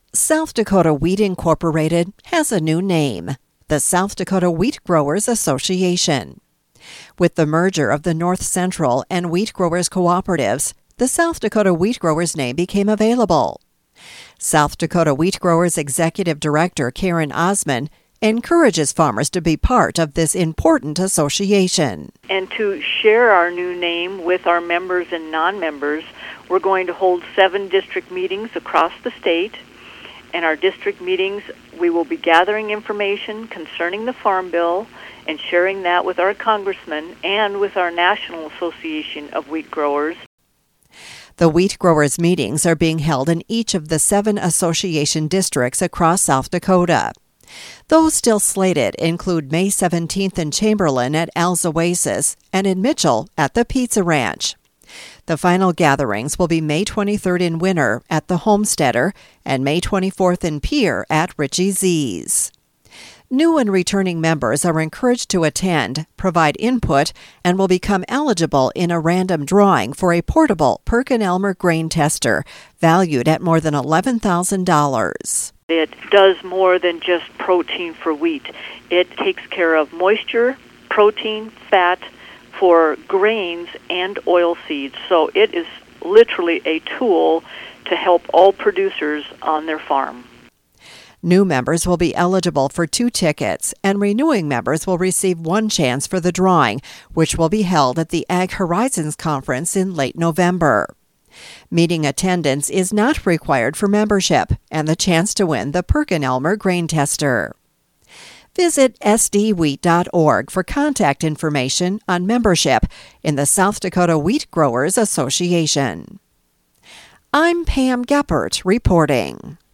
South Dakota Wheat Incorporated has a new name, the South Dakota Wheat Growers Association. With the merger of the North Central and Wheat Growers Cooperatives, the South Dakota Wheat Growers name became available. South Dakota Wheat Growers Executive Director Karen Osman encourages farmers to be part of this important association. And to share our new name with our members and non-members, we're going to hold 7 district meetings across the state. In our district meetings, we will be gathering information concerning the Farm Bill and sharing that with our congressmen and with our National Association of Wheat Growers. The Wheat Growers meetings are being held in each of the 7 association districts across South Dakota. Those still slated include May 17th in Chamberlain at Al's Oasis and in Mitchell at the Pizza Ranch. The final gatherings will be May 23rd in Winter at the Homesteader and May 24th in Pierre at Richie Z's. New and returning members are encouraged to attend, provide input, and will become eligible in a random drawing for a portable PerkinElmer grain tester valued at more than $11,000. It does more than just protein for wheat. It takes care of moisture, protein, fat for grains and oil seeds. So it is literally a tool to help all producers on their farm. New members will be eligible for 2 tickets, and renewing members will receive 1 chance for the drawing, which will be held at the Ag Horizons Conference in late November. Meeting attendance is not required for membership and the chance to win the PerkinElmer grain tester. Visit sdwheat.org for contact information on membership in the South Dakota Wheat Growers Association. I'm Pam Geppert reporting.